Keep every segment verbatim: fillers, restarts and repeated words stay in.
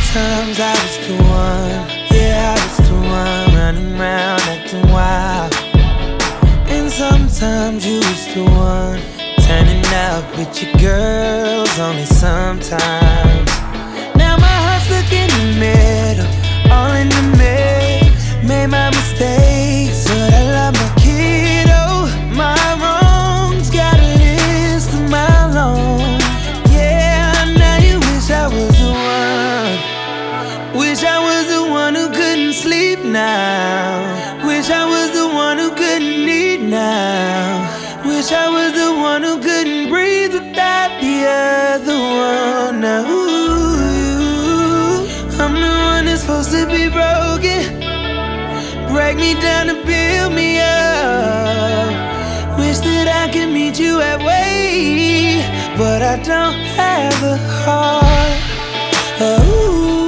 Sometimes I was the one, yeah, I was the one running around acting wild. And sometimes you was the one turning up with your girls, only sometimes. Now my heart's stuck in the middle, all in the middle. Made my mistakes, but I love my kiddo. My wrongs got a list of my own. Yeah, now you wish I was the one. Wish I was the one who couldn't sleep now. Wish I was the one who couldn't eat now. Wish I was the one who couldn't breathe without the other one. Now ooh, I'm the one that's supposed to be broken, break me down to build me up. Wish that I could meet you halfway, but I don't have the heart. Oh,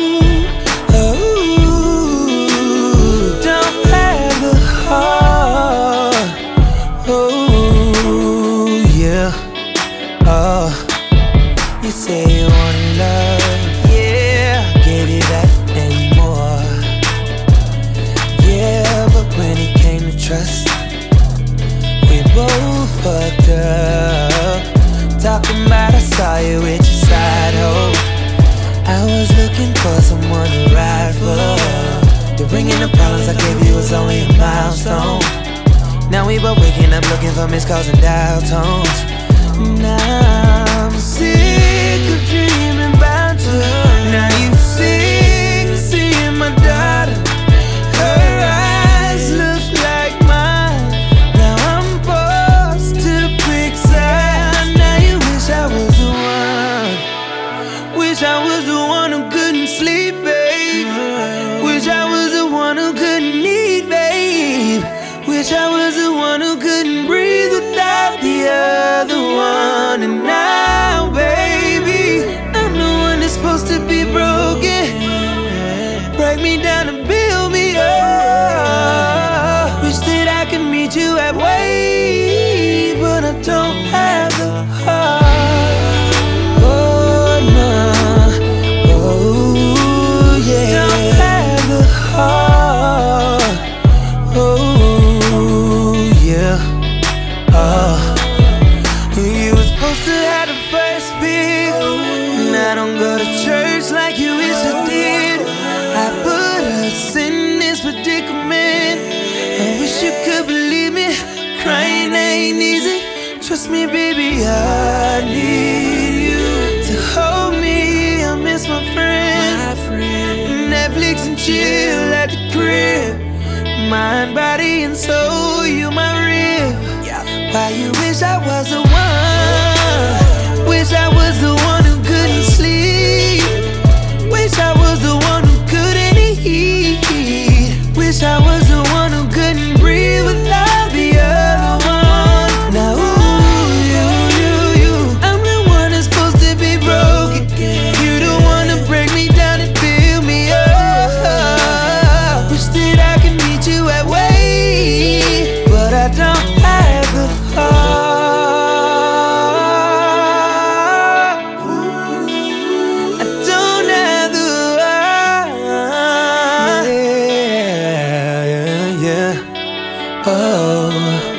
oh, you say you wanna love, yeah, I gave you that and more. Yeah, but when it came to trust, we both fucked up. Talking about I saw you with your side hoe. I was looking for someone to ride for. The ring and the problems I gave you was only a milestone. Now we both waking up looking for missed calls and dial tones. Now I'm sick of dreaming about you. Now you sing, seeing my daughter. Her eyes look like mine. Now I'm forced to the quick side. Now you wish I was the one. Wish I was the one who couldn't sleep, babe. Wish I was the one who couldn't eat, babe. Wish I was the one who couldn't breathe without the other one. And now, baby, I'm the one that's supposed to be broken, break me down and build me up. Wish that I could meet you halfway, but I don't have the heart. Oh, no, oh, yeah, don't have the heart. Oh, yeah, oh. You were supposed to have the first pick, and I don't go to church like you wish I did. I put us in this predicament. I wish you could believe me, crying ain't easy. Trust me, baby, I need you to hold me. I miss my friend, Netflix and chill at the crib. Mind, body, and soul, you my rib. Why you wish I was the one? Wish I was the one who couldn't sleep. Wish I was the one who couldn't eat. Wish I was the one who couldn't breathe without the other one. Now ooh, you, you, you, I'm the one that's supposed to be broken. You the one to break me down and build me up. Wish that I could meet you halfway, but I don't have the heart. I don't have the heart. Yeah, yeah, yeah. Oh.